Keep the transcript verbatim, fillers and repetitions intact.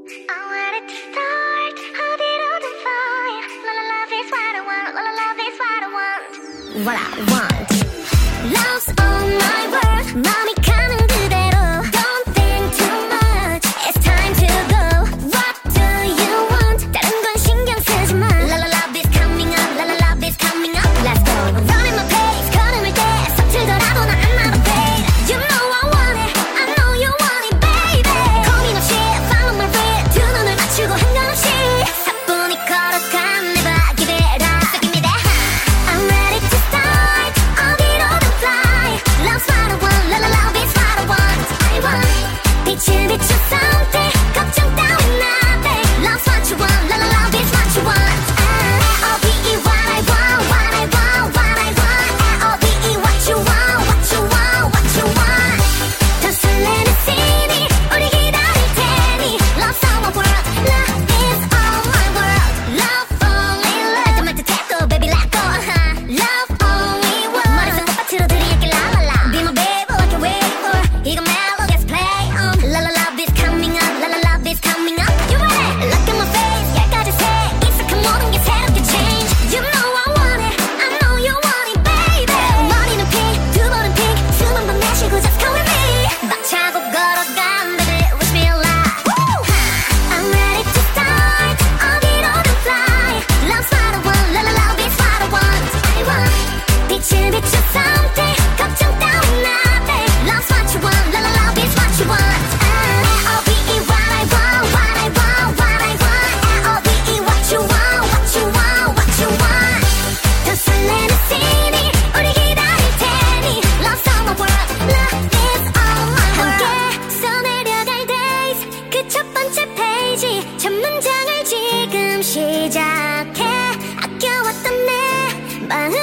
I wanted to start 어디로든 fly. La la love is what I want. La la love is what I want. What I want. Love's all my world. 마음이 가는 그대로. Don't think too much. It's time to go. What do you want? 다른 건 신경 쓰지 마. La la love is coming up. La la love is coming up. Let's go. Running my pace. 걸음을 때 서툴더라도 난 I'm not afraid. You know I want it. I know you want it, baby. 고민 없이 follow my rhythm. 두 눈을 맞추고 한가롭이 사뿐히 걸어간 내 발 기대라. So give me that. I'm ready to start. 어디로든 fly. Love's what I want. La la love is what I want. I want. 빛을 비춰 something. 걱정 따윈 안 돼. Love's what you want. La la love is what you want. L O V E what I want. What I want. What I want. L O V E what you want. What you want. What you want. 더 설레는 city. 우리 기다릴 테니. Love's all my world. Love is all my world. Love only love. 또 말도 태도 baby let go. Uh-huh. Love only world. 머릿속 꽃밭으로 들이밀게 la la la. Be my baby like a wave for. 이건 melodies play on. La la love is coming up. La la love is coming up. You ready? Look at my face. 열가지 색. 익숙한 모든 게 새롭게 change. You know I want it. I know you want it, baby. 머리는 pink, 두 번은 pink. 숨 한 번 내쉬고 just come with me. 박차고 걸어간 baby, wish me luck. I'm ready to start. 어디로든 fly. Love's what I want. La la love is what I want. I want. 빛을 비춰 something. 걱정 따윈 안 돼. Love's what you want. La la love is what you want. L O V E what I want. What I want. What I want. L O V E what you want. What you want. What you want. 더 설레는 city. 우리 기다릴 테니. Love's all my world. Love is all my world. 함께 써내려갈 days. 그 첫 번째 페이지. 첫 문장을 지금 시작해. 아껴왔던 내 마음